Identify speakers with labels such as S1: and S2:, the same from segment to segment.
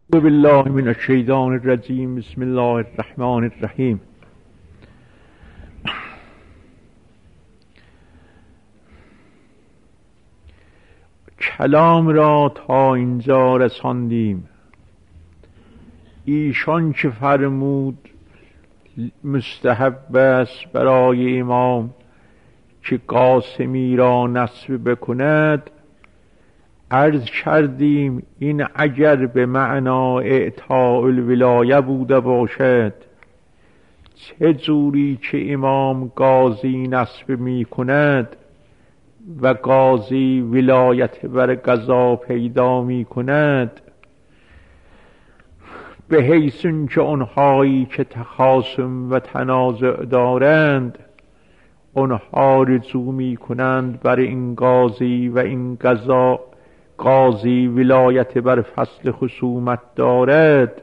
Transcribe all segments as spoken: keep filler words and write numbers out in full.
S1: بالله من الشیطان الرجیم. بسم الله الرحمن الرحیم. کلام را تا اینجا رساندیم. ایشان که فرمود مستحب است برای امام که قاسمی را نصب بکند، عرض کردیم این اگر به معنا اعطاء الولایه بوده باشد، چه جوری که امام قاضی نصب می کند و قاضی ولایت بر قضا پیدا می کند، به حیث که آنهایی که تخاصم و تنازع دارند آنها رجوع می کنند بر این قاضی و این قضا قاضی ولایت بر فصل خصومت دارد،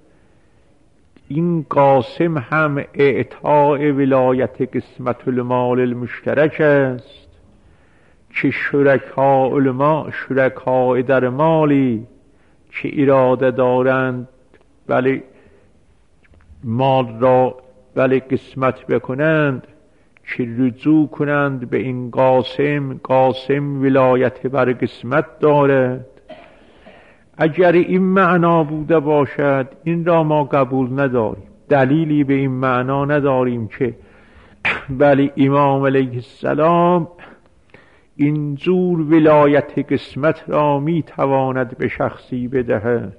S1: این قاسم هم اعطاء ولایت قسمت المال المشترک است که شرکا علما شرکا در مالی که اراده دارند بله مال را بله قسمت بکنند، که رجوع کنند به این قاسم. قاسم ولایت بر قسمت دارد. اگر این معنا بوده باشد این را ما قبول نداریم، دلیلی به این معنا نداریم که بله امام علیه السلام اینجور ولایت قسمت را میتواند به شخصی بدهد.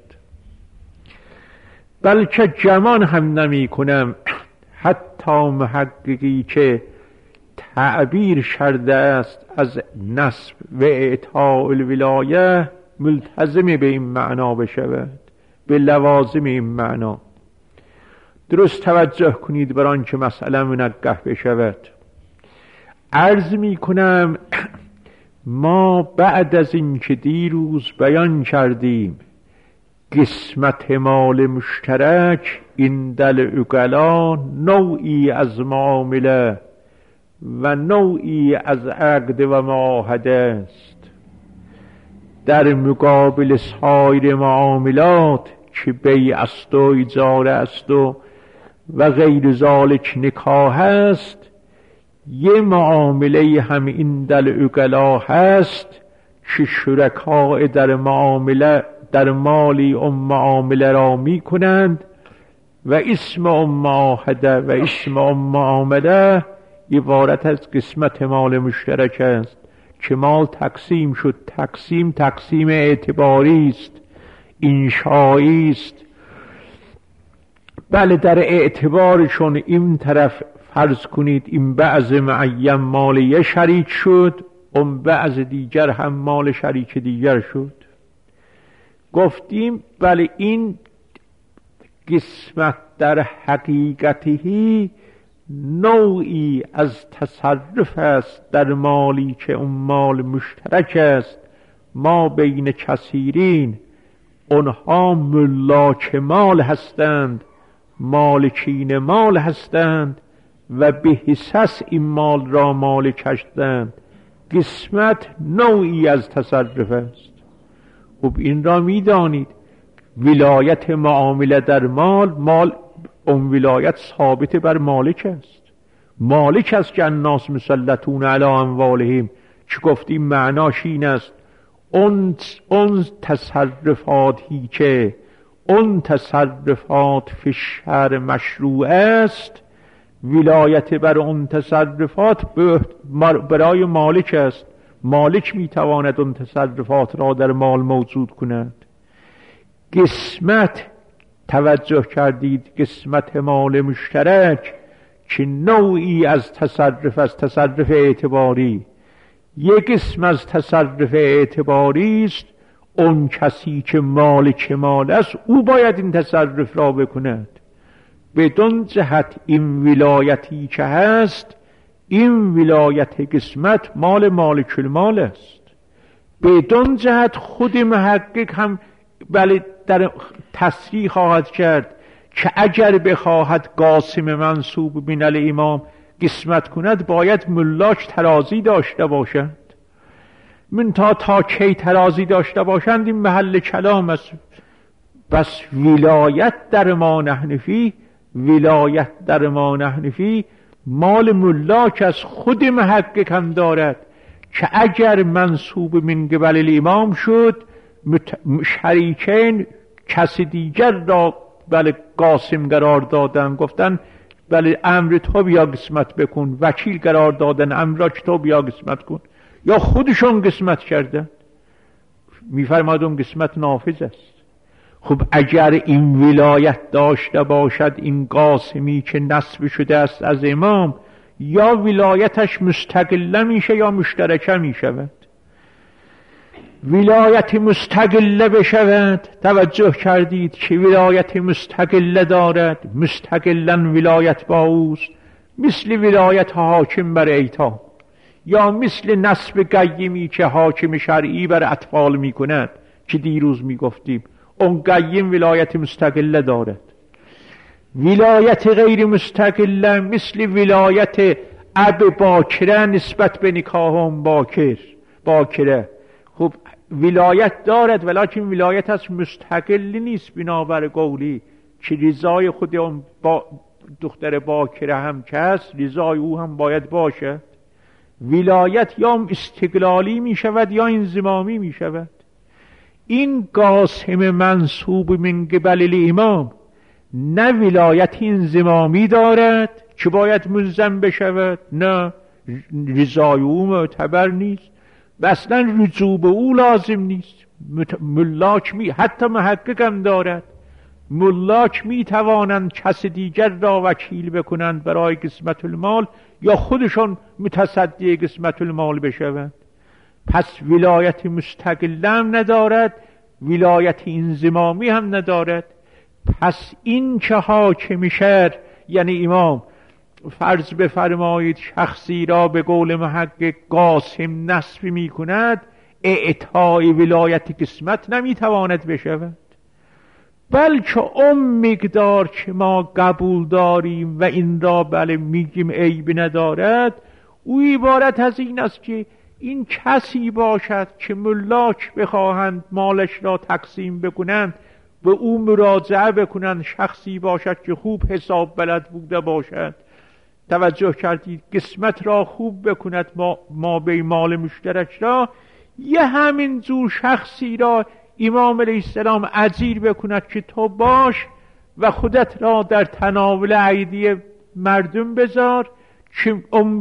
S1: بلکه گمان هم نمی کنم حتی محققی که تعبیر کرده است از نصب و اعطاء الولایه ملتزم به این معنا بشود، به لوازم این معنا. درست توجه کنید بر آنکه مسئله منقح بشود. عرض می کنم ما بعد از این که دیروز بیان کردیم قسمت مال مشترک این دل عقلا نوعی از معامله و نوعی از عقد و معاهده است، در مقابل سایر معاملات که بیع است و اجاره است و و غیر ذالک نکاح است. یه معامله هم این دل عقلا هست که شرکاء در معامله در مالی اون معامله را می کنند و اسم اون معاهده و اسم اون معامله عبارت از قسمت مال مشترک است که مال تقسیم شد. تقسیم تقسیم اعتباری است، انشایی است. بله در اعتبارشون این طرف فرض کنید این بعض معین مال یه شریک شد، اون بعض دیگر هم مال شریک دیگر شد. گفتیم بله این قسمت در حقیقتی نوعی از تصرف است در مالی که اون مال مشترک است ما بین کثیرین. اونها ملاک مال هستند، مالکین مال هستند و به حصص این مال را مالک هستند. قسمت نوعی از تصرف است. خب این را میدانید ولایت معامله در مال مال اون ولایت ثابت بر مالک است. مالک است که الناس مسلطون علی اموالهم، چه گفتیم معناش این است اون اون تصرفاتی که اون تصرفات فی الشرع مشروع است، ولایت بر اون تصرفات برای مالک است. مالک میتواند اون تصرفات را در مال موجود کند. قسمت توجه کردید قسمت مال مشترک که نوعی از تصرف از تصرف اعتباری. یک قسم از تصرف اعتباری است، اون کسی که مالک مال است او باید این تصرف را بکند. بدون جهت این ولایتی که هست، این ولایت قسمت مال مالک المال است. بدون جهت خود محقق هم بله در تصریح خواهد کرد که اگر بخواهد قاسم منصوب من الامام قسمت کند باید ملاک ترازی داشته باشند. من تا تا کی ترازی داشته باشند این محل کلام است. بس ولایت در ما نحن فیه، ولایت در ما نحن فیه مال ملاک از خود محقق هم دارد که اگر منصوب من قبل الامام شد شریکین کسی دیگر را بله قاسم قرار دادن، گفتن بله امر تو بیا قسمت بکن، وکیل قرار دادن امر را که تو بیا قسمت کن، یا خودشون قسمت کردن. میفرماد اون قسمت نافذ است. خب اگر این ولایت داشته باشد این قاسمی که نصب شده است از امام، یا ولایتش مستقله میشه یا مشترکه میشود. ولایت مستقله بشود، توجه کردید که ولایت مستقله دارد، مستقلا ولایت با اوست، مثل ولایت حاکم بر ایتام، یا مثل نصب قیمی که حاکم شرعی بر اطفال میکند که دیروز میگفتیم، اون قیم ولایت مستقله دارد. ولایت غیر مستقله مثل ولایت اب باکره نسبت به نکاح باکر باکره. خب ولایت دارد ولیکن ولایت از مستقلی نیست، بنابر قولی که رضای خود اون با دختر باکره هم که هست رضای او هم باید باشه. ولایت یا استقلالی می شود یا انضمامی می شود. این قاسم منصوب من قبل الامام نه ولایت انضمامی دارد که باید ملزم بشود، نه رضای او معتبر نیست و اصلا رجوع به او لازم نیست. ملاک می حتی محقق هم دارد، ملاک می توانند کس دیگر را وکیل بکنند برای قسمت المال یا خودشون متصدی قسمت المال بشوند. پس ولایت مستقل هم ندارد، ولایت انضمامی هم ندارد. پس این که حاکم شهر یعنی امام فرض بفرمایید شخصی را به قول محقق قاسم نصب می کند، اعطای ولایت قسمت نمی تواند بشود، بلکه اون مقدار که ما قبول داریم و این را بله میگیم عیب ندارد، او عبارت از این است که این کسی باشد که ملاک بخواهند مالش را تقسیم بکنند به او مراجعه بکنند، شخصی باشد که خوب حساب بلد بوده باشد، توجه کردید قسمت را خوب بکند ما, ما به مال مشترک را، یه همین جور شخصی را امام علیه السلام اجیر بکند که تو باش و خودت را در تناول ایدی مردم بذار که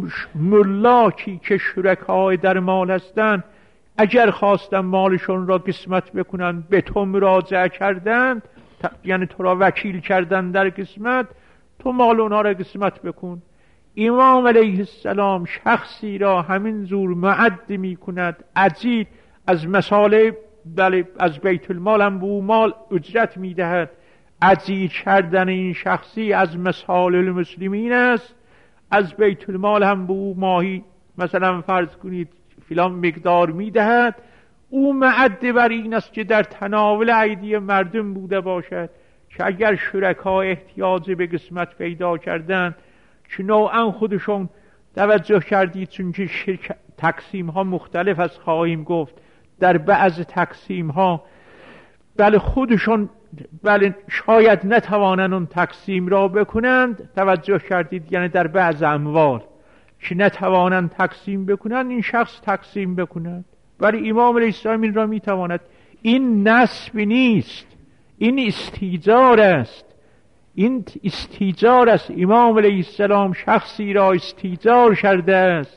S1: ملاکی که شرکای در مال هستند اگر خواستن مالشون را قسمت بکنن به تو مراجعه کردند، یعنی تو را وکیل کردن در قسمت، تو مال اونها را قسمت بکن. امام علیه السلام شخصی را همین زور معد می کند، اجیر از مساله بله از بیت المال هم به او مال اجرت می دهد. اجیر کردن این شخصی از مسائل المسلمین است، از بیت المال هم به او ماهی مثلا فرض کنید فلان مقدار می دهد. او معد بر این است که در تناول ایدی مردم بوده باشد که اگر شرکا احتیاج به قسمت پیدا کردن که نوعا خودشون توجه کردید، چون که شرک تقسیم ها مختلف از خواهیم گفت، در بعض تقسیم ها بله خودشون بله شاید نتوانن اون تقسیم را بکنند، توجه کردید، یعنی در بعض اموال که نتوانند تقسیم بکنند این شخص تقسیم بکنند، ولی امام علیه السلام این را میتواند. این نصب نیست، این استیجار است، این استیجار است. امام علیه السلام شخصی را استیجار کرده است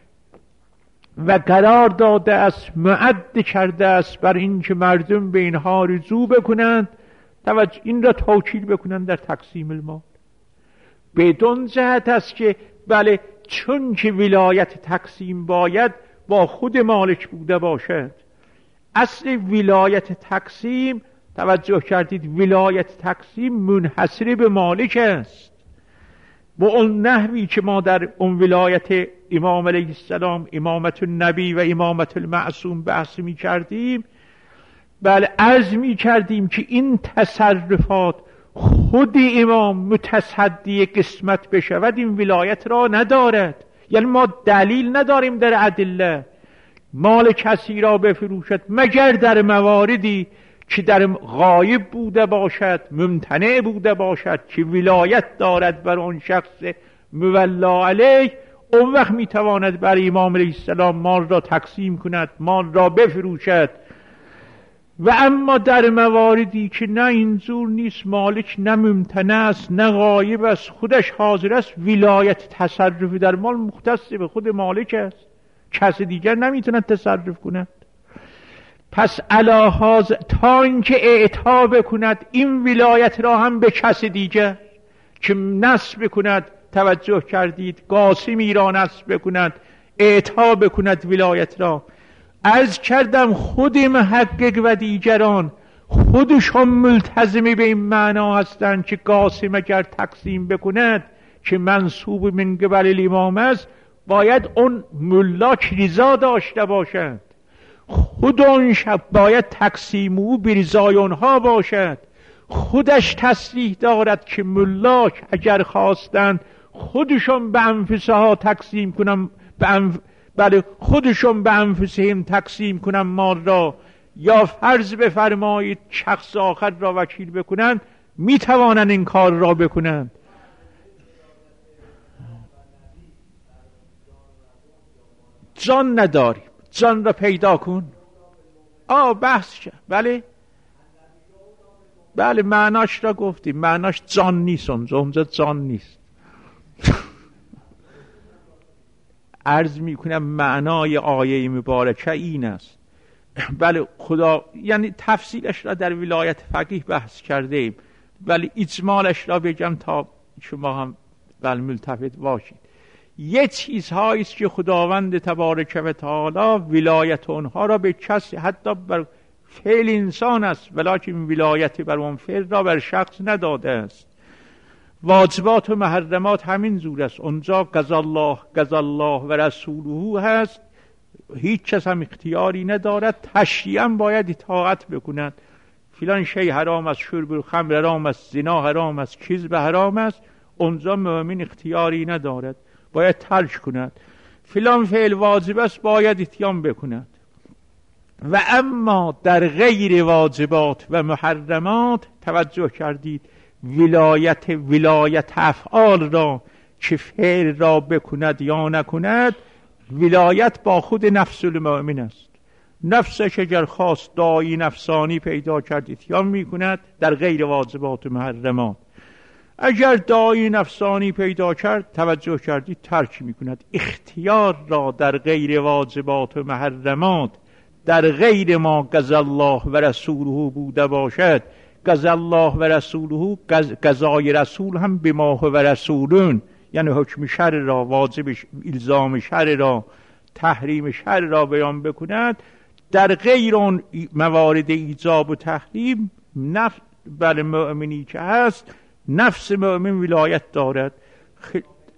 S1: و قرار داده است، معد کرده است بر این که مردم به اینها رجوع بکنند، توجه این را توکیل بکنند در تقسیم المال. بدون جهت است که بله چون که ولایت تقسیم باید با خود مالک بوده باشد. اصل ولایت تقسیم توجه کردید ولایت تقسیم منحصر به مالک است، با اون نحوی که ما در اون ولایت امام علیه السلام امامت النبی و امامت المعصوم بحث می کردیم. بله عرض می کردیم که این تصرفات خود امام متصدی قسمت بشود این ولایت را ندارد، یعنی ما دلیل نداریم در ادله مال کسی را بفروشد مگر در مواردی که در غایب بوده باشد، ممتنع بوده باشد، که ولایت دارد بر آن شخص مولا علیه، اون وقت میتواند بر امام علیه السلام مال را تقسیم کند، مال را بفروشد. و اما در مواردی که نه اینجور نیست، مالک نه ممتنع است نه غایب است، خودش حاضر است، ولایت تصرف در مال مختص به خود مالک است، کس دیگر نمیتونه تصرف کند. پس علاهاز تا اینکه اعطا بکند این ولایت را هم به کس دیگر که نصب کند، توجه کردید، قاسمی را نصب بکند، اعطا بکند ولایت را. عرض کردم خود محقق و دیگران خودشون ملتزمی به این معنا هستند که قاسم اگر تقسیم بکند که منصوب من قبل الامام است، باید اون ملاک رضا داشته باشند، خود اون شب باید تقسیم او به رضای اونها باشد. خودش تصریح دارد که ملاک اگر خواستند خودشون به انفسها تقسیم کنم، به انف... بله خودشون به انفسهم تقسیم کنم مال را، یا فرض بفرمایید شخص آخر را وکیل بکنند، میتوانند این کار را بکنند. جان نداریم، جان را پیدا کن. آه بحث شد. بله بله معناش را گفتیم، معناش جان نیست، اونجا جان نیست. عرض می کنم معنای آیه مبارکه این است. بله خدا یعنی تفصیلش را در ولایت فقیه بحث کرده ایم، ولی اجمالش را بگم تا شما هم بله ملتفت باشید. یه چیزهایی است که خداوند تبارک و تعالی ولایت اونها را به کسی حتی بر فعل انسان است، ولیکن ولایت بر اون فعل را بر شخص نداده است. واجبات و محرمات همین زور است. اونجا قضا الله قضا الله و رسوله هست، هیچ کس هم اختیاری ندارد، تشریعاً باید اطاعت بکند. فلان شی حرام است، شرب الخمر حرام است، زنا حرام است، کذب حرام است، اونجا مؤمن اختیاری ندارد، باید ترک کند. فلان فعل واجب است، باید اتیان بکند. و اما در غیر واجبات و محرمات توجه کردید، ولایت ولایت افعال را که فعل را بکند یا نکند، ولایت با خود نفس المؤمن است. نفسش اگر خواست داعی نفسانی پیدا کرد اتیان میکند در غیر واجبات و محرمات، اگر داعی نفسانی پیدا کرد توجه کردید ترک میکند. اختیار را در غیر واجبات و محرمات، در غیر ما قضا الله و رسوله بوده باشد، قضا الله و رسوله، قضای رسول هم بما هو و رسولون، یعنی حکم شرع را، واجب الزام شرع را، تحریم شرع را بیان بکند. در غیر اون موارد ایجاب و تحریم نفس بر مؤمنی که هست، نفس مؤمن ولایت دارد. خ...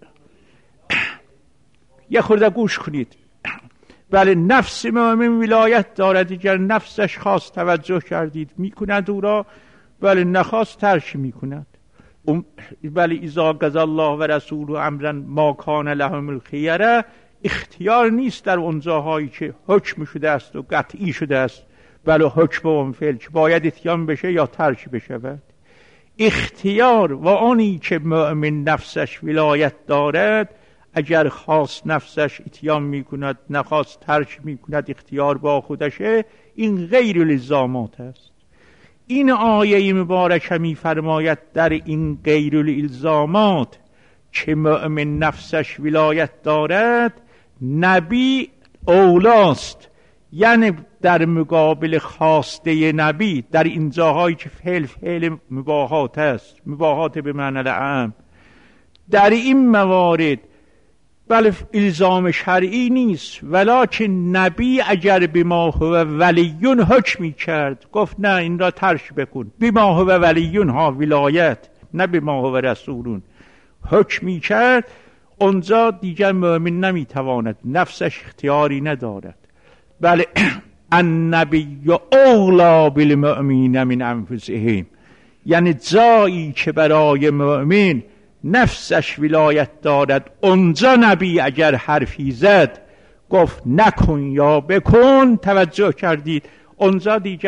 S1: یه خورده گوش کنید. بله نفس مؤمن ولایت دارد، اگر نفسش خواست توجه کردید میکند او را، بله نخواست ترک میکند. بله اذا قضا الله و رسوله امرا ما کان لهم الخیره، اختیار نیست در اون جاهایی که حکم شده است و قطعی شده است، بله حکم اون فعل که باید اتیان بشه یا ترک بشود. اختیار و آنی که مؤمن نفسش ولایت دارد، اگر خواست نفسش اتیان میکند، نخواست ترک میکند، اختیار با خودشه، این غیر الالزامات است. این آیه مبارکه می فرماید در این غیر الالزامات که مؤمن نفسش ولایت دارد، نبی اولاست. یعنی در مقابل خواسته نبی در این جاهایی که فعل فعل مباحات است، مباحات به معنی العام، در این موارد بله الزام شرعی نیست، ولکن نبی اگر بما هو ولیون حکمی کرد، گفت نه این را ترک بکن، بما هو ولیون ها ولایت، نه بما هو رسولون، حکمی کرد، اونجا دیگر مؤمن نمیتواند، نفسش اختیاری ندارد. بله النبی اولا بالمؤمنین من انفسهم، یعنی جایی که برای مؤمن نفسش ولایت دارد، اونجا نبی اگر حرفی زد گفت نکن یا بکن، توجه کردید، اونجا دیگر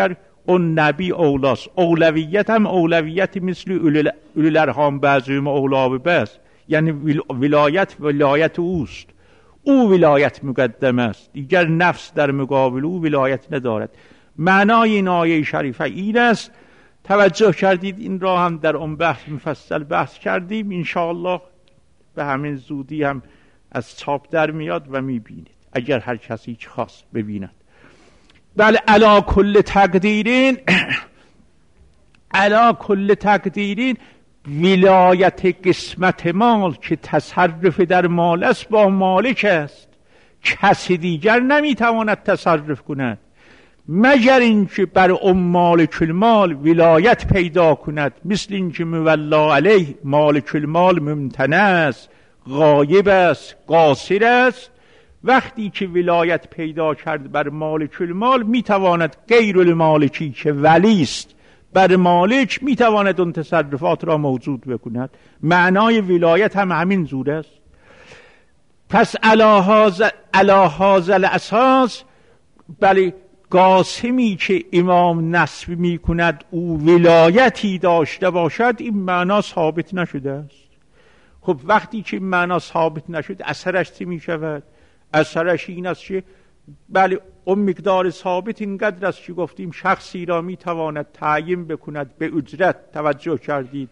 S1: اون نبی اولاست. اولویت هم اولویت مثل اولوالارحام بعضهم اولا ببعض، یعنی ولایت ولایت اوست، او ولایت مقدم است، دیگر نفس در مقابل او ولایت ندارد. معنای این آیه شریفه این است. توجه کردید این را هم در اون بحث مفصل بحث کردیم، انشاءالله به همین زودی هم از چاپ در میاد و میبینید اگر هر کسی چه خواست ببیند. بله علا کل تقدیرین علا کل تقدیرین ولایت قسمت مال که تصرف در مال است با مالک است، کسی دیگر نمیتواند تصرف کند مگر اینکه بر اون مالک المال ولایت پیدا کند، مثل اینکه مولا علیه مالک المال ممتنع است، غایب است، قاصر است. وقتی که ولایت پیدا کرد بر مالک المال میتواند غیر المالکی که ولی است بر مالک میتواند اون تصرفات را موجود بکند. معنای ولایت هم همین زور است. پس علی هذا الاساس بله قاسمی که امام نصب می کند او ولایتی داشته باشد، این معنا ثابت نشده است. خب وقتی که معنا ثابت نشد اثرش چی می شود؟ اثرش این است که بله اون مقدار ثابت اینقدر است که گفتیم شخصی را می تواند تعیین بکند به اجرت. توجه کردید؟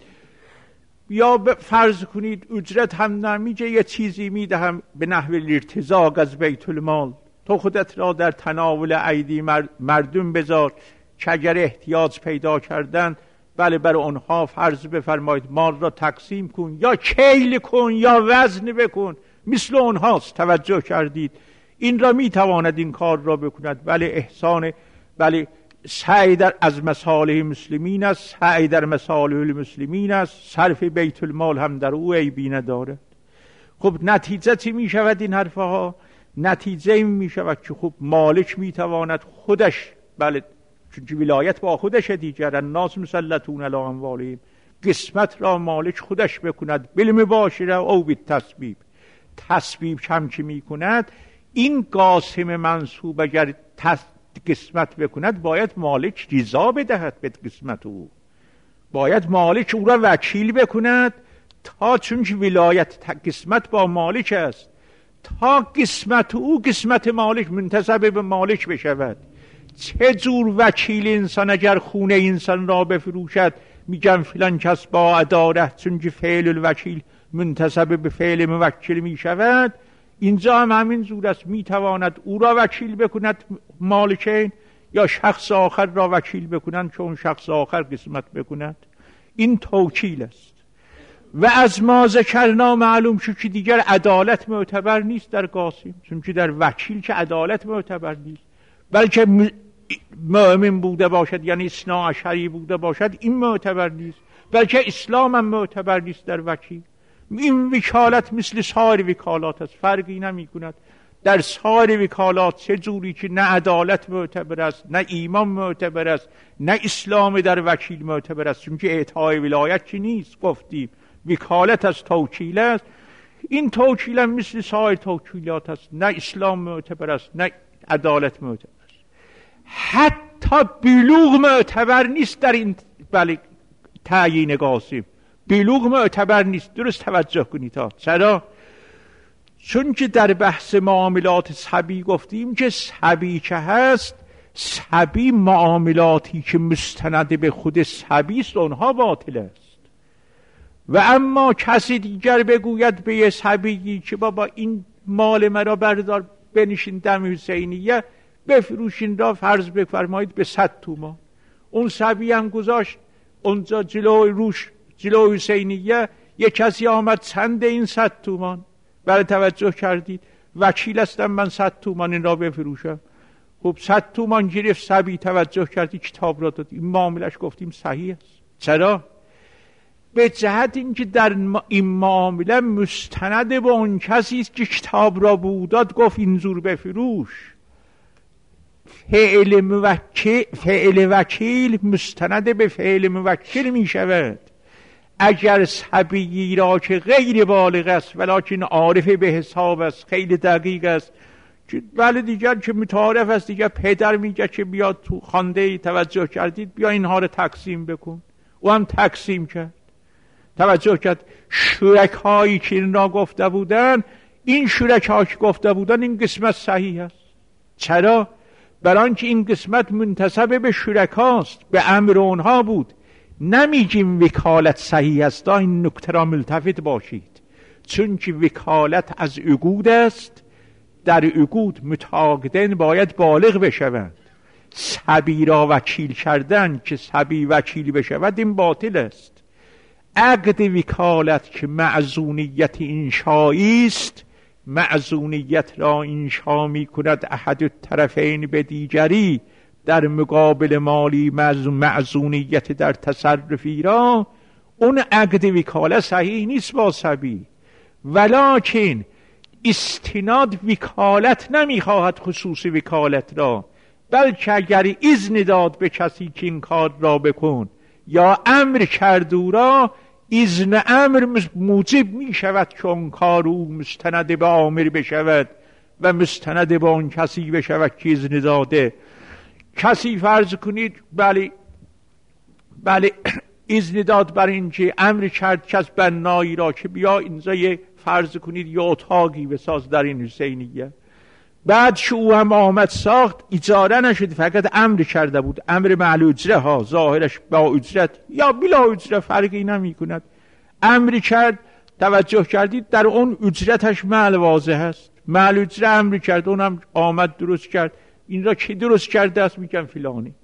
S1: یا فرض کنید اجرت هم نمیگه، یه چیزی میدهم به نحو الارتزاق از بیت المال، تو خودت را در تناول ایدی مردم بذار که اگر احتیاج پیدا کردن بله بر آنها فرض بفرمایید مال را تقسیم کن یا کیل کن یا وزن بکن، مثل آنهاست. توجه کردید؟ این را میتواند این کار را بکند. بله احسان، بله سعی در از مصالح مسلمین است، سعی در مصالح المسلمین است، صرف بیت المال هم در او عیبی ندارد. خب نتیجه چی می شود این حرفها؟ نتیجه این می شود که خب مالک می تواند خودش بله چون ولایت با خودش دیگر الناس مسلطون علی اموالهم، قسمت را مالک خودش بکند بالمباشره او بالتسبیب. تسبیب کم که می کند این قاسم منصوب اگر قسمت بکند باید مالک رضا بدهد به قسمت او، باید مالک او را وکیل بکند تا چون ولایت قسمت با مالک است تا قسمت او قسمت مالک منتسب به مالک بشود. چه جور وکیل انسان اگر خونه انسان را بفروشد میگن فلان کس با عدالت چون که فعل الوکیل منتسب به فعل موکل میشود، اینجا هم همین جور است. میتواند او را وکیل بکند مالکین یا شخص آخر را وکیل بکنند چون شخص آخر قسمت بکند. این توکیل است. و از ما ذکرنا معلوم شد که دیگر عدالت معتبر نیست در قاسم، چون که در وکیل که عدالت معتبر نیست، بلکه مؤمن بوده باشد یعنی اثنا عشری بوده باشد این معتبر نیست، بلکه اسلام هم معتبر نیست در وکیل. این وکالت مثل سایر وکالات است، فرقی نمی کند. در سایر وکالات چه جوری که نه عدالت معتبر است، نه ایمان معتبر است، نه اسلام در وکیل معتبر است، چون که اعطای ولایت چی نیست. گفتیم وکالت از توکیل است. این توکیل هم مثل سایر توکیلات است، نه اسلام معتبر است نه عدالت معتبر است. حتی بلوغ معتبر نیست در این بله تعیین قاسم. بلوغ معتبر نیست. درست توجه کنید ها. چرا؟ چون که در بحث معاملات صبی گفتیم که صبی که هست، صبی معاملاتی که مستند به خود صبی است اونها باطل است. و اما کسی دیگر بگوید به یه صبیی که بابا این مال مرا بردار بنشین دم حسینیه بفروشین را فرض بفرمایید به صد تومان، اون صبی هم گذاشت اونجا جلوی روش جلوی حسینیه، یه کسی آمد چند این صد تومان. برای توجه کردید وکیل هستم من صد تومان این را بفروشم. خب صد تومان گرفت صبی، توجه کردید کتاب را داد، این معاملش گفتیم صحیح است. چرا؟ به جهت اینکه در این معامله مستند به اون کسی است که کتاب را بوداد گفت این زور بفروش. فعل موکل فعل وکیل مستند به فعل موکل می شود. اگر صبیی را که غیر بالغ است ولکن عارف به حساب است، خیلی دقیق است، بله دیگر که متعارف است، دیگر پدر میگه که بیا تو خوانده توجه کردید بیا اینها رو تقسیم بکن، او هم تقسیم کرد. توجه کرد شرکایی که این را گفته بودن، این شرکایی که گفته بودن این قسمت صحیح است. چرا؟ برای اینکه این قسمت منتسب به شرکاست، به امر اونها بود. نمیگیم وکالت صحیح است، این نکته را ملتفت باشید، چون که وکالت از عقود است، در عقود متعاقدین باید بالغ بشوند. صبی را وکیل کردن که صبی وکیل بشود این باطل است. عقد وکالت که معزونیت انشایی است، معزونیت را انشا می کند احد الطرفین به دیگری، در مقابل مالی معزونیت در تصرفی را، اون عقد وکالت صحیح نیست با صبی. ولکن استناد وکالت نمیخواهد خصوص وکالت را، بلکه اگر اذن داد به کسی که این کار را بکن یا امر کرد او را، اذن امر موجب می شود که اون کار او مستند به آمر بشود و مستند به اون کسی بشود که اذن داده. کسی فرض کنید بله بله اذن داد بر اینکه امر کرد کس بنایی را که بیا اینجا یه فرض کنید یه اتاقی بساز در این حسینیه، بعد که او هم آمد ساخت اجاره نشد، فقط امر کرده بود، امر معلوم اجره ها، ظاهرش با اجرت یا بلا اجره فرقی نمی کند، امر کرد. توجه کردید در اون اجرتش معل واضح هست، معل اجره امر کرد، اونم آمد درست کرد. این را کی درست کرده است؟ میگن فلانی.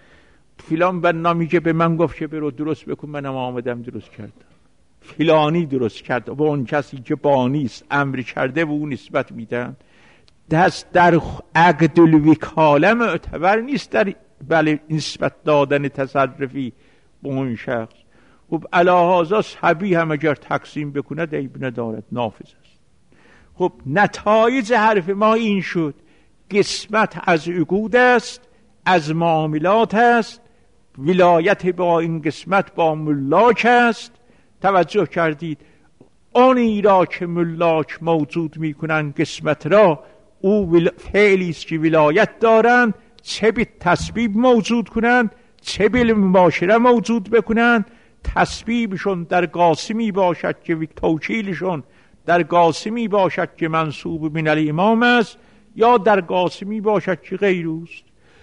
S1: فلان بنا میگه به من گفت که برو درست بکن، منم آمدم درست کردم. فلانی درست کرد، به اون کسی که بانیست امر کرده و اون نسبت میدن. دست در عقد الوکاله معتبر نیست در بله نسبت دادن تصرفی به اون شخص. خب علاهازا صحبی هم اگر تقسیم بکنه عیب ندارد، نافذ است. خب نتایج حرف ما این شد، قسمت از عقود است، از معاملات است، ولایت با این قسمت با ملاک است. توجه کردید آنی را که ملاک موجود میکنن قسمت را، او ول... فعلی است که ولایت دارند، چه به تسبیب موجود کنند چه به مباشره موجود بکنند. تسبیبشون در قاسمی باشد که توکیلشون در قاسمی باشد که منصوب من الامام است، یا در قاسمی باشد که غیر اوست.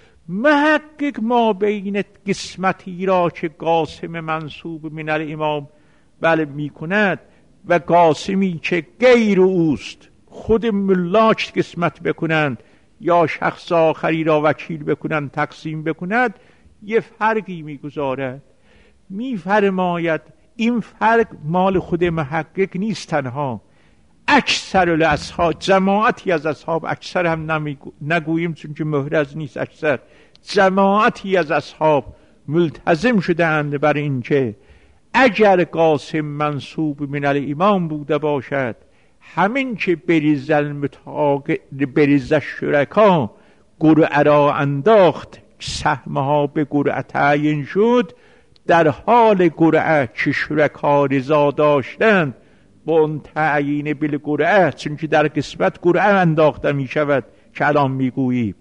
S1: محقق ما بین قسمتی را که قاسم منصوب من الامام بله می کند و قاسمی که غیر اوست، خود ملاک قسمت بکنند یا شخص آخری را وکیل بکنند تقسیم بکند، یه فرقی میگذارد. میفرماید این فرق مال خود محقق نیست تنها، اکثر الاصحاب، جماعتی از اصحاب، اکثر هم نگوییم چون که محرز نیست، اکثر جماعتی از اصحاب ملتزم شدند بر این که اگر قاسم منصوب من الامام بوده باشد، همین که بریز المتاق بریز شرکا قرعه را انداخت، سهمها به قرعه تعیین شد، در حال قرعه که شرکا رضا داشتند با اون تعیین بالقرعه، چون که در قسمت قرعه انداخته می شود که الان می گوییم،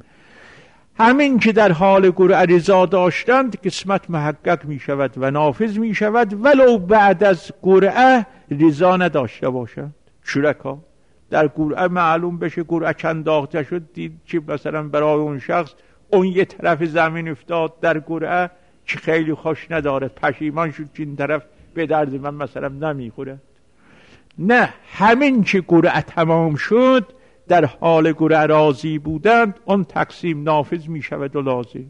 S1: همین که در حال قرعه رضا داشتند قسمت محقق می شود و نافذ می شود، ولو بعد از قرعه رضا نداشته باشند. شرکا در قرعه معلوم بشه قرعه چند انداخته شد، دید که مثلا برای اون شخص اون یه طرف زمین افتاد در قرعه که خیلی خوش ندارد، پشیمان شد که این طرف به درد من مثلا نمیخوره. نه، همین که قرعه تمام شد در حال قرعه راضی بودند، اون تقسیم نافذ می شود و لازم.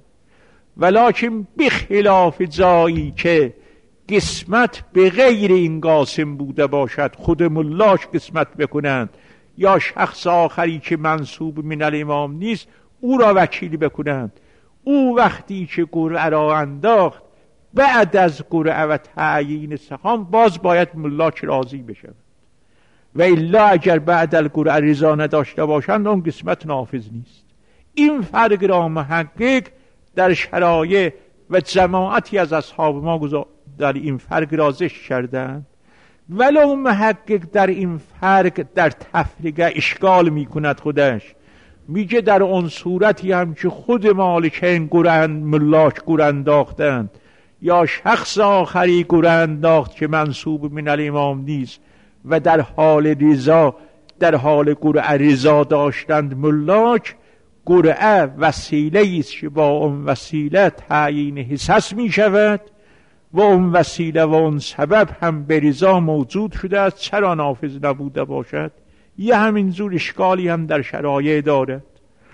S1: ولکن بخلاف جایی که قسمت به غیر این قاسم بوده باشد، خود ملاک قسمت بکنند یا شخص آخری که منصوب من الامام نیست او را وکیل بکنند، او وقتی که قرعه را انداخت بعد از قرعه و تعیین سهام باز باید ملاک راضی بشود، و الا اگر بعد از قرعه رضا نداشته باشند اون قسمت نافذ نیست. این فرق را محقق در شرایع و جماعتی از اصحاب ما گذار در این فرق را ذکر کردند. ولو محقق در این فرق در تفریق اشکال می کند خودش، میگه در اون صورتی هم که خود مالکین گرند ملاک گره انداختند یا شخص آخری گره انداخت که منسوب من الامام نیست و در حال رضا در حال گره رضا داشتند ملاک، گره وسیله است که با اون وسیله تعیین حصص می شود و اون وسیله و اون سبب هم به رضا موجود شده است، چرا نافذ نبوده باشد؟ یه همینجور اشکالی هم در شرایع دارد.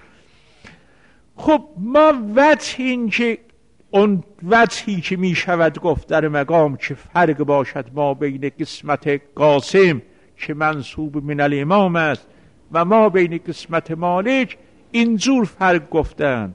S1: خب ما وجه این که اون وجهی که می شود گفت در مقام که فرق باشد ما بین قسمت قاسم که منسوب من الامام است و ما بین قسمت مالک، اینجور فرق گفتند.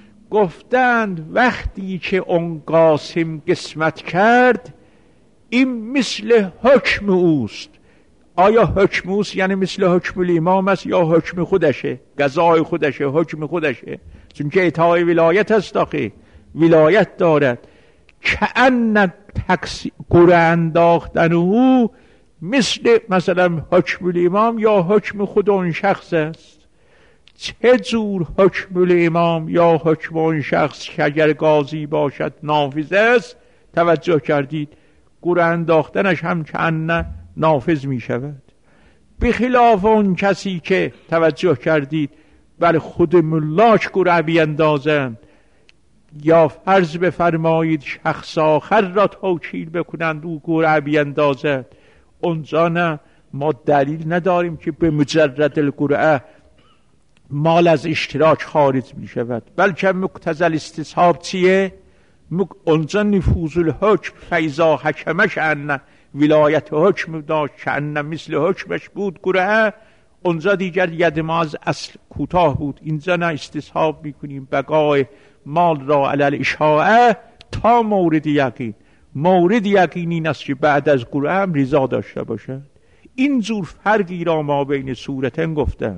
S1: گفتند وقتی که اون قاسم قسمت کرد این مثل حکم اوست. آیا حکم اوست یعنی مثل حکم الامام است یا حکم خودشه، قضای خودشه، حکم خودشه؟ چون که اطاع ولایت است، آخه ولایت دارد. که ان تکسی گره انداختن او مثل مثلا حکم الامام یا حکم خود اون شخص است. چه جور حکم الامام یا حکم اون شخص که اگر قاضی باشد نافذ است؟ توجه کردید گره انداختنش هم که ان نافذ می شود، بخلاف اون کسی که توجه کردید بر خود ملاک گره بیندازند یا فرض بفرمایید شخص آخر را توکیل بکنند او گره بیندازد، اونجا نه، ما دلیل نداریم که به مجرد الگره مال از اشتراک خارج می شود، بلکه مقتضی الاستصحاب چیه؟ اونجا نفوذ الحکم فیضا حکمش ان ولایت حکم داشت که ان مثل حکمش بود گره، اونجا دیگر ید ما از اصل کوتاه بود. اینجا نه، استصحاب میکنیم بقای مال را علی الاشاعه تا مورد یقین. مورد یقین این است که بعد از گره هم رضا داشته باشد. اینجور فرقی را ما بین صورتین گفتن.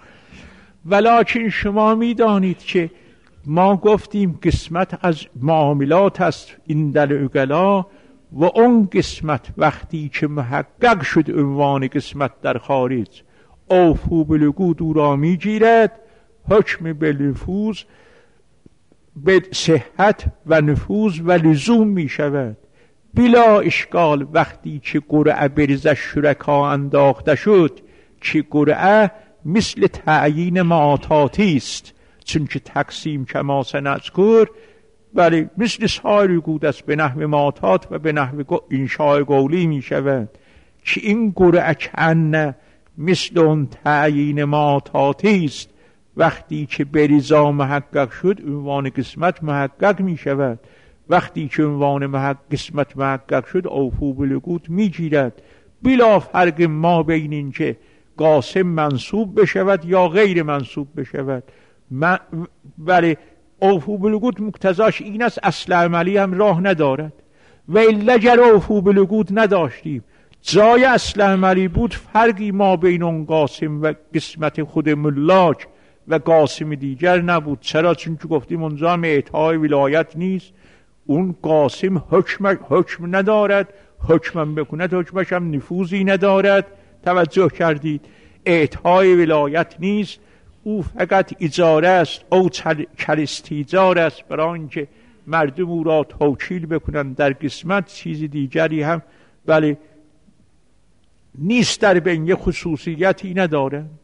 S1: ولکن شما میدانید که ما گفتیم قسمت از معاملات است این در اقلا، و اون قسمت وقتی که محقق شد عنوان قسمت در خارج، اوفو بالعقود او را میگیرد، حکم به نفوذ به صحت و نفوذ و لزوم می شود بلا اشکال. وقتی که قرعه برز شرکا انداخته شد که قرعه مثل تعیین معاطاتی است، چون که تقسیم کما سنذکر بله مثل سایر عقود است به نحو معاطات و به نحو انشاء قولی می شود که این قرعه کنه مثل اون تعیین معاطاتی است. وقتی که بریزا محقق شد عنوان قسمت محقق می شود، وقتی که عنوان محقق قسمت محقق شد اوفو بالعقود می گیرد، بلا فرق ما بین این که قاسم منصوب بشود یا غیر منصوب بشود. ولی اوفو بالعقود مقتضاش این است اصل عملی هم راه ندارد، و الا اگر اوفو بالعقود نداشتیم جای اصل عملی بود، فرقی ما بین اون قاسم و قسمت خود ملاک و قاسم دیگر نبود. چرا؟ چون که گفتیم اونجا هم اعطای ولایت نیست، اون قاسم حکم حکم ندارد، حکمم بکند حکمش هم نفوذی ندارد. توجه کردید؟ اعطای ولایت نیست، او فقط اجاره است او کالاستیجار است، برای اینکه مردم او را توکیل بکنند در قسمت. چیز دیگری هم بله نیست در بین، یه خصوصیتی ندارند.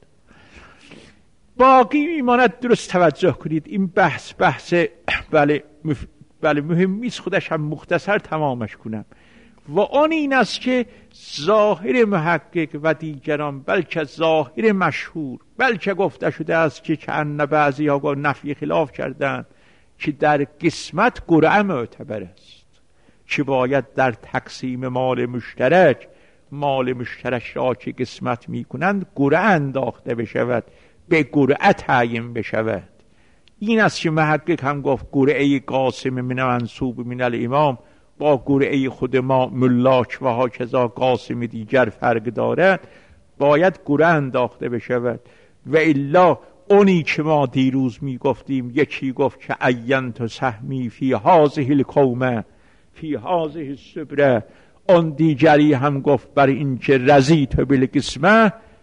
S1: باقی میماند درست توجه کنید. این بحث بحث بله مف... بله مهم نیست، خودش هم مختصر تمامش کنم. و آن این است که ظاهر محقق و دیگران، بلکه ظاهر مشهور، بلکه گفته شده است که کأن بعضی ها نفی خلاف کردند که در قسمت قرعه معتبر است، که باید در تقسیم مال مشترک مال مشترک را که قسمت می کنند قرعه انداخته بشود، به قرعه تعیین بشود. این است که محقق هم گفت قرعه قاسم من منسوب من الامام با قرعه خود ما ملاک و هاکذا قاسم دیگر فرق دارد، باید قرعه انداخته بشود. و الا اونی که ما دیروز می گفتیم، یکی گفت که عینت سهمی فی هذه القومه فی هذه الصبره، اون دیگری هم گفت بر این که رضیت بالقسمه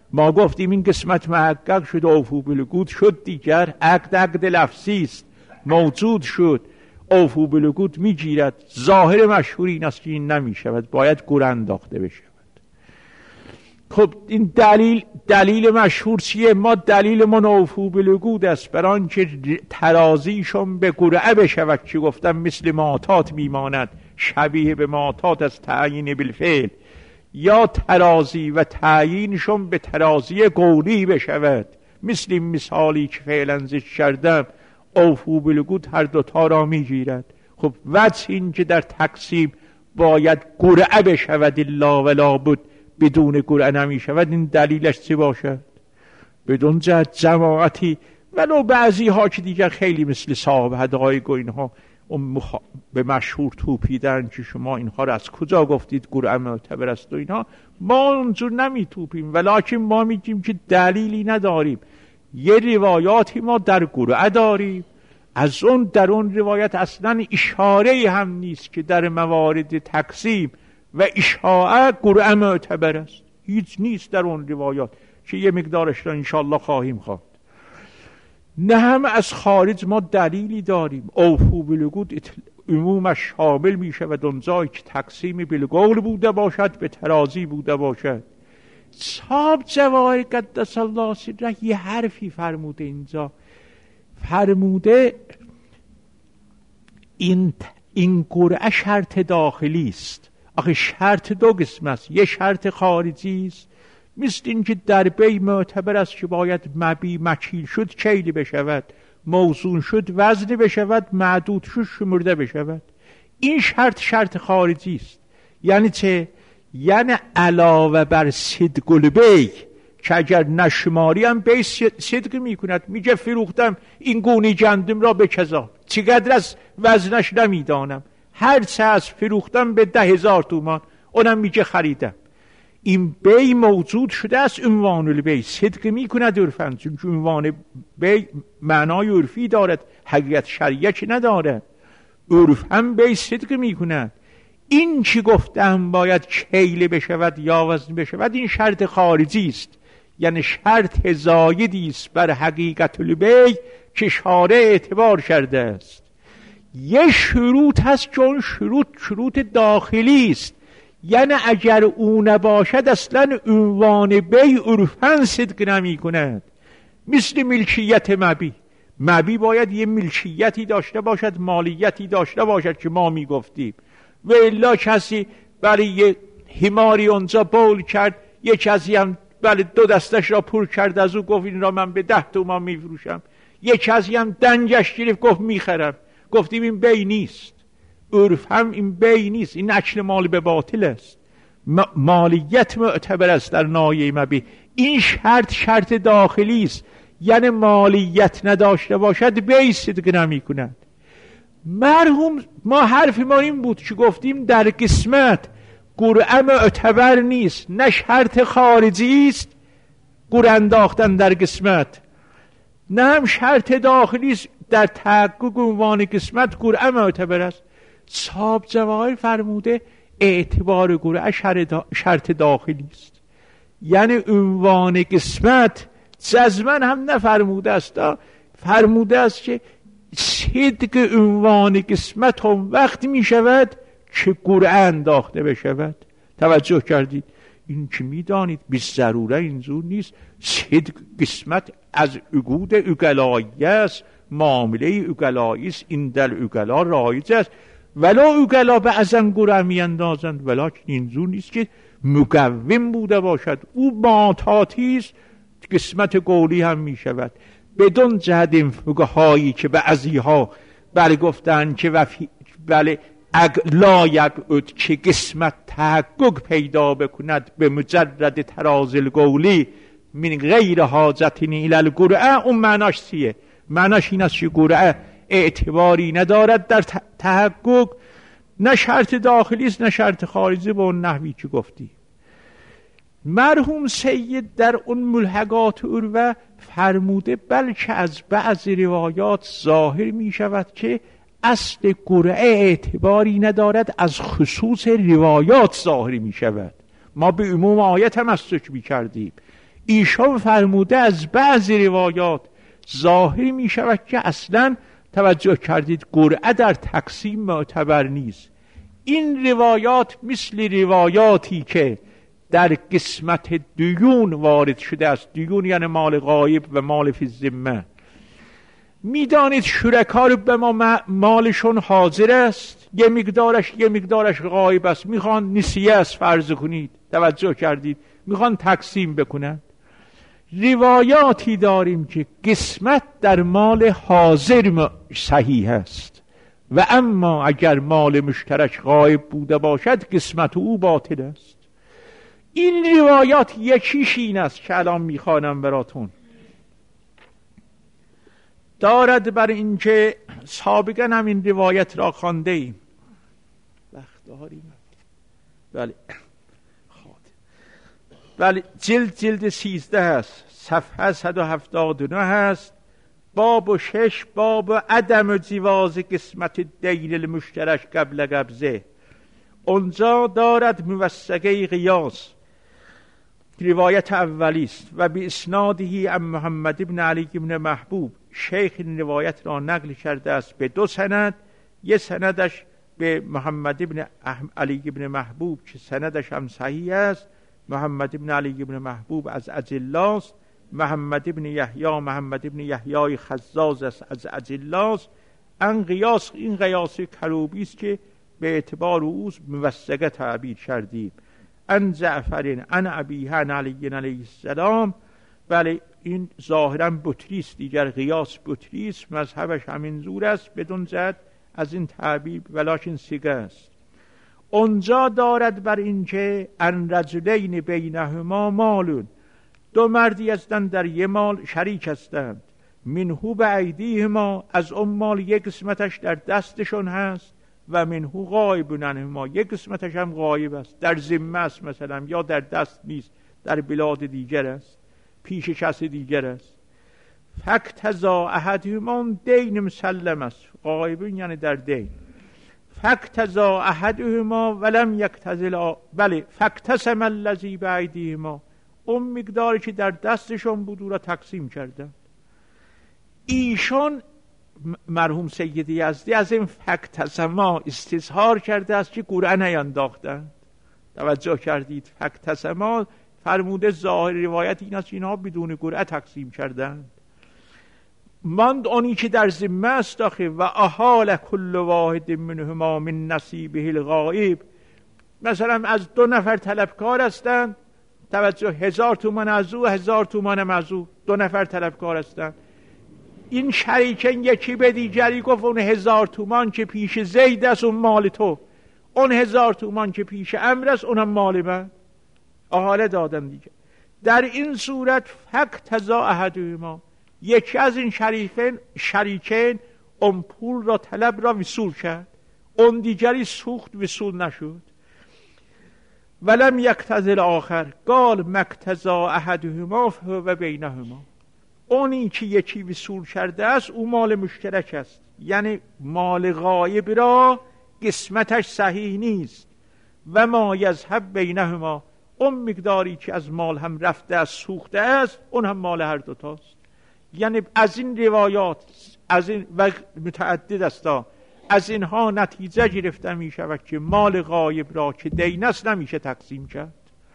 S1: ما گفتیم این قسمت محقق شد، اوفو بالعقود شد، دیگر عقد عقد لفظی است، موجود شد، اوفو بالعقود میگیرد. ظاهر مشهور این است که این نمیشود، باید گره انداخته بشود. خب این دلیل دلیل مشهور چیه؟ ما دلیل من اوفو بالعقود است، برای آنکه ترازیشون به گره بشود که گفتم مثل معتات میماند، شبیه به معتات از تعیین بالفعل، یا ترازی و تعیینشون به ترازی قولی بشود، مثل این مثالی که فعلا ذکر کردم. اوفو بالعقود هر دوتا را میگیرد. خب وجه این که در تقسیم باید گره بشود الا ولا بد، بدون گره نمی شود، این دلیلش چی باشد؟ بدون جهت جماعتی، ولو بعضی ها که دیگر خیلی مثل صاحب هدایق و اینها مخ... به مشهور توپیدن که شما اینها را از کجا گفتید گره معتبر است و اینها، ما اونجور نمی توپیم، ولیکن ما میگیم که دلیلی نداریم. یه روایاتی ما در گره داریم، از اون در اون روایت اصلا اشاره هم نیست که در موارد تقسیم و اشاعه گره معتبر است، هیچ نیست در اون روایات که یه مقدارش را انشاءالله خواهیم خواند. نه هم از خارج ما دلیلی داریم. اوفو بالعقود عمومش شامل می شود اونجایی که تقسیم بالقول بوده باشد، به ترازی بوده باشد. صاحب جواهر قدس الله سره یه حرفی فرموده اینجا، فرموده این این قرعه شرط داخلی است. آخه شرط دو قسم است، یه شرط خارجی است، مثل این که در بی معتبر است که باید مبی مکیل شد کیل بشود، موزون شد وزن بشود، معدود شد شمرده بشود. این شرط شرط خارجی است. یعنی چه؟ یعنی علاوه بر صدق البی که اگر نشماری هم بی صدق میکند، میگه فروختم این گونی گندم را به کذا، چقدر از وزنش نمیدانم، هر چه از فروختم به ده هزار تومان، اونم میگه خریدم. این بی موجود شده است، عنوان البی صدق میکند عرفاً، چون عنوان بی معنای عرفی دارد، حقیقت شریعه ندارد. عرف هم بی صدق میکند. این چی گفتم باید کیل بشود یا وزن بشود، این شرط خارجی است، یعنی شرط زایدی است بر حقیقت البی که شارع اعتبار کرده است. یه شروط هست که اون شروط شروط داخلی است، یعنی اگر او نباشد اصلا عنوان بی عرفاً صدق نمی کند. مثل ملکیت مبی، مبی باید یه ملکیتی داشته باشد، مالیتی داشته باشد که ما می گفتیم. و الا کسی برای یه حماری اونجا بول کرد، یه کسی هم برای دو دستش را پر کرد، از او گفت این را من به ده تومان می فروشم، یه کسی هم دنجش گرفت گفت می خرم. گفتیم این بی نیست، عرف هم این بی نیست، این اکل مال به باطل است. مالیت معتبر است در نایه مبی. این شرط شرط داخلی است، یعنی مالیت نداشته باشد بی صدق نمی کند. مرحوم ما حرف ما این بود که گفتیم در قسمت قرعه معتبر نیست، نه شرط خارجی است قرعه انداختن در قسمت، نه هم شرط داخلی است در تحقق عنوان قسمت قرعه معتبر است. صاحب جواهر فرموده اعتبار قرعه شرط داخلی است، یعنی عنوان قسمت جزما هم نفرموده است، فرموده است که صدق عنوان قسمت هم وقت می شود که قرعه انداخته بشود. توجه کردید؟ این که می دانید بی ضروره اینجور نیست. صدق قسمت از عقود عقلایی است، معامله عقلایی است، این در عقلا رایج است، ولو عقلا بعضا قرعه می اندازند، ولیکن اینجور نیست که مقوم بوده باشد. او معتاتی است، قسمت قولی هم می شود. بدون جهت این فقهایی که بعضی ها بله گفتن که وفی بله لا یبعد که قسمت تحقق پیدا بکند به مجرد تراز القولی من غیر حاجتین الی القرعه، اون معناش چیه؟ معناش این است که قرعه اعتباری ندارد در تحقق، نه شرط داخلی است نه شرط خارجی به اون نحوی که گفتی. مرحوم سید در اون ملحقات عروه فرموده بلکه از بعض روایات ظاهر می شود که اصل قرعه اعتباری ندارد، از خصوص روایات ظاهر می شود. ما به عموم آیت هم استک می کردیم. ایشان فرموده از بعضی روایات ظاهر می شود که اصلا توجه کردید قرعه در تقسیم معتبر نیست. این روایات مثل روایاتی که در قسمت دیون وارد شده است. دیون یعنی مال غایب و مال فی الذمه. میدانید شرکا رو به ما مالشون حاضر است، یه مقدارش یه مقدارش غایب است، میخوان نسیه است فرض کنید، توجه کردید، میخوان تقسیم بکنن. روایاتی داریم که قسمت در مال حاضر صحیح است و اما اگر مال مشترک غایب بوده باشد قسمت او باطل است. این روایات یکیش این است که الان میخوانم براتون. دارد بر اینکه سابقا هم این روایت را خوانده ایم. وقت داریم؟ بله بله. جلد جلد سیزده هست، صفحه صد و هفتاد و نه هست، باب و شش، باب عدم جواز قسمت دین المشترک قبل قبضه. اونجا دارد موثقه قیاس، روایت اولی است و به اسنادهی عن محمد ابن علی ابن محبوب. شیخ این روایت را نقل کرده است به دو سند، یه سندش به محمد ابن علی ابن محبوب که سندش هم صحیح است. محمد ابن علی ابن محبوب از اجلاست، محمد ابن یحیی محمد ابن یحیی خزاز است از اجلاست. ان قیاس، این قیاس کروبی است که به اعتبار او موثقه تعبیر کردیم. ان جعفر ان ابیه ان علی علیه السلام. بله این ظاهرا بطری است، دیگر قیاس بطری است، مذهبش همین زور است بدون زد از این تعبیر، ولکن صیغه است. اونجا دارد بر اینکه ان رجلین بینهما مالون، دو مردی هستند در یه مال شریک هستند، منهو به ایدیهما، از اون مال یک قسمتش در دستشون هست، و منهو غایبون عنهما، یک قسمتش هم غایب است، در ذمه است مثلا، یا در دست نیست، در بلاد دیگر است، پیش کس دیگر است. فاقتضا احدهما، دین مسلم است، غایبون یعنی در دین. فاقتضا احدهما ولم یقتضی، بله فاقتسم الذی بایدیهما، اون مقداری که در دستشون بود او را تقسیم کردن. ایشون مرحوم سید یزدی از این فاقتسما استظهار کرده است که قرعه نینداختند. توجه کردید؟ فاقتسما فرموده ظاهر روایت این است که اینها بدون قرعه تقسیم کردند. ماند آنی که در ذمه است آخه. و احال کل واحد منهما من نصیبه الغایب، مثلا از دو نفر طلبکار هستند، توجه، هزار تومان از او هزار تومان از او، دو نفر طلبکار هستند. این شریکن یکی به دیگری گفت اون هزار تومان که پیش زید است اون مال تو، اون هزار تومان که پیش امر است اونم مال من، احاله دادم دیگه. در این صورت فاقتضا احدهما، یکی از این شریکین شریکین اون پول را طلب را وصول کرد، اون دیگری سوخت وصول نشد. ولم یقتضی الاخر قال مقتضا احدهما فهو بینهما، اونی که یکی وصول کرده است او مال مشترک است، یعنی مال غایب را قسمتش صحیح نیست. و ما یذهب بینهما، اون مقداری که از مال هم رفته است سوخته است اون هم مال هر دوتاست. یعنی از این روایات از این و متعدد است، از اینها نتیجه گرفته می شود که مال غایب را که دین است نمیشه تقسیم کرد.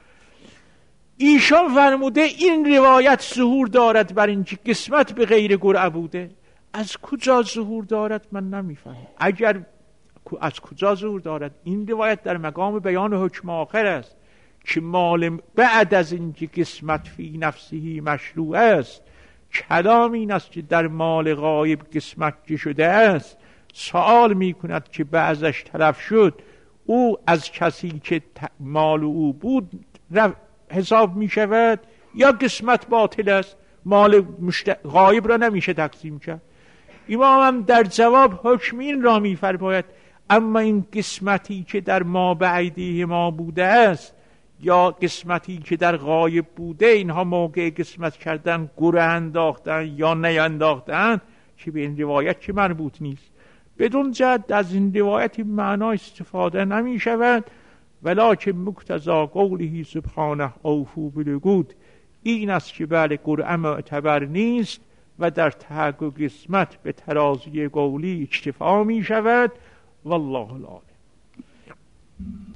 S1: ایشان فرموده این روایت ظهور دارد بر اینکه قسمت به غیر قرعه بوده. از کجا ظهور دارد من نمیفهمم. اگر از کجا ظهور دارد؟ این روایت در مقام بیان حکم آخر است که مال بعد از اینکه قسمت فی نفسه مشروع است، کلام این است که در مال غایب قسمت که شده است سوال می کند که بعضش تلف شد، او از کسی که مال او بود حساب می شود یا قسمت باطل است، مال مشت... غایب را نمیشه تقسیم کرد. امام هم در جواب حکم این را می فرماید اما این قسمتی که در ما بعیدی ما بوده است یا قسمتی که در غایب بوده، اینها موقع قسمت کردن قرعه انداختن یا نینداختن که به این روایت که مربوط نیست. بدون جد از این روایت معنا استفاده نمی شود. ولکن مقتضا قوله سبحانه اوفوا بالعقود،
S2: این است که بله قرعه معتبر نیست و در تحقق قسمت به ترازی قولی اکتفا می شود. والله العالم.